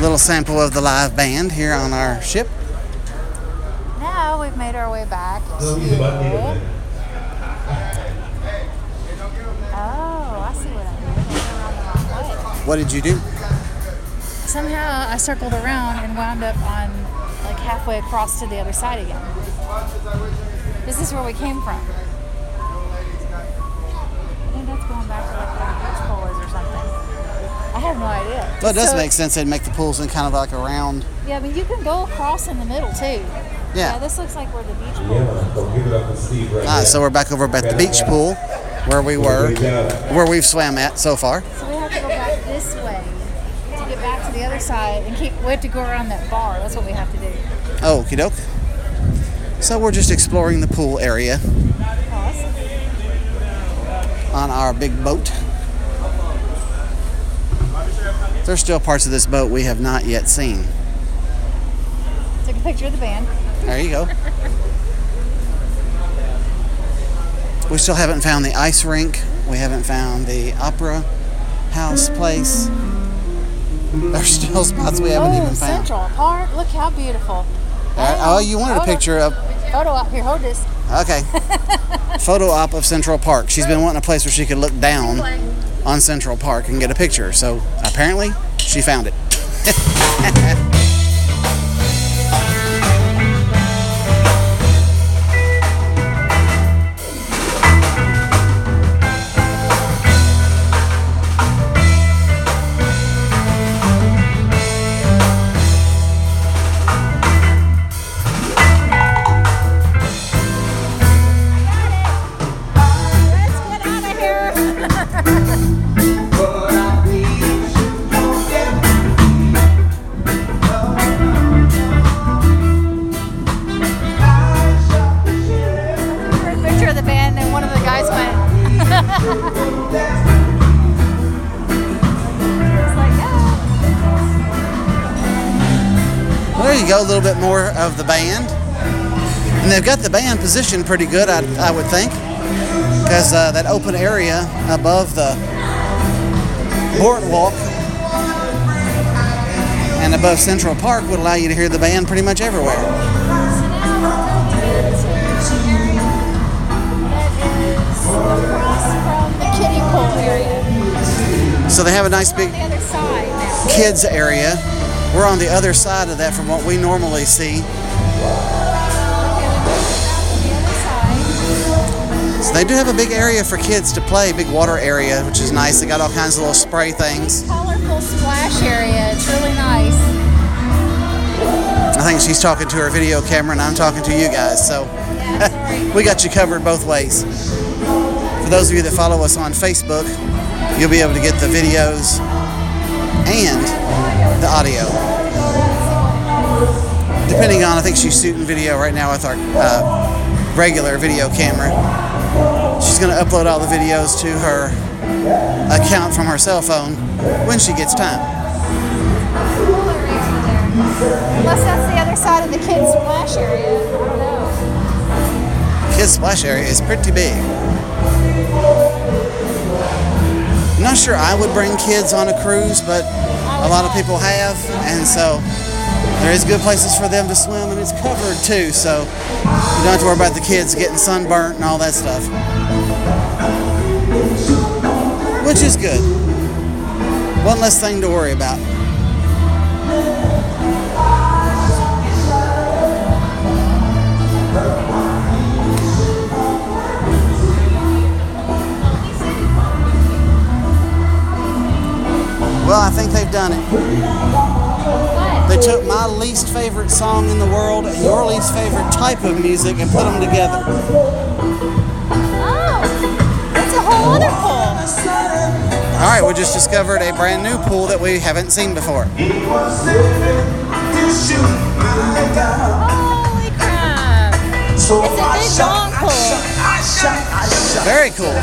Little sample of the live band here on our ship. Now we've made our way back to... Oh, I see what I did. I went around the wrong way. What did you do? Somehow I circled around and wound up on like halfway across to the other side again. This is where we came from. I think that's going back to like where the beach pool is or something. I have no idea. Well, it does make sense. They'd make the pools in kind of like a round. Yeah, I mean, you can go across in the middle too. Yeah. This looks like where the beach pool is. So we're back over at the beach pool where we were, where we've swam at so far. So we have to go back this way to get back to the other side and we have to go around that bar. That's what we have to do. Okie doke. So we're just exploring the pool area on our big boat. There's still parts of this boat we have not yet seen. Took a picture of the band. There you go. We still haven't found the ice rink. We haven't found the opera house place. There's still spots we haven't even found. Central Park. Look how beautiful. Oh, you wanted a picture of... Photo op. Here, hold this. Okay. Photo op of Central Park. She's been wanting a place where she could look down on Central Park and get a picture. So apparently she found it. There you go, a little bit more of the band. And they've got the band positioned pretty good, I would think, because that open area above the boardwalk and above Central Park would allow you to hear the band pretty much everywhere. So they have a nice big kids area. We're on the other side of that from what we normally see. So they do have a big area for kids to play, big water area, which is nice. They got all kinds of little spray things. Colorful splash area. It's really nice. I think she's talking to her video camera and I'm talking to you guys, so we got you covered both ways. For those of you that follow us on Facebook, you'll be able to get the videos and the audio. Depending on, I think she's shooting video right now with our regular video camera. She's going to upload all the videos to her account from her cell phone when she gets time. Unless that's the other side of the kids' splash area. I don't know. Kids' splash area is pretty big. I'm not sure I would bring kids on a cruise, but a lot of people have, and so there is good places for them to swim, and it's covered too, so you don't have to worry about the kids getting sunburnt and all that stuff, which is good. One less thing to worry about. Well, I think they've done it. They took my least favorite song in the world and your least favorite type of music and put them together. Oh, that's a whole other pool. All right, we just discovered a brand new pool that we haven't seen before. Holy crap. It's a big long pool. Very cool.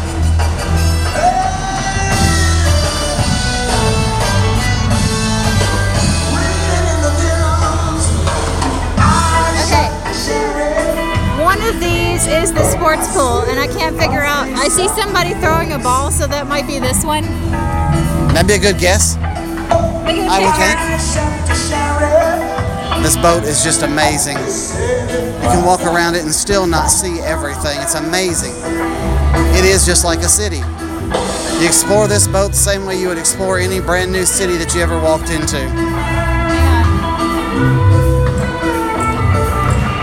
One of these is the sports pool, and I can't figure out. I see somebody throwing a ball, so that might be this one. That'd be a good guess. Look I would at think. This boat is just amazing. You can walk around it and still not see everything. It's amazing. It is just like a city. You explore this boat the same way you would explore any brand new city that you ever walked into. Hang on.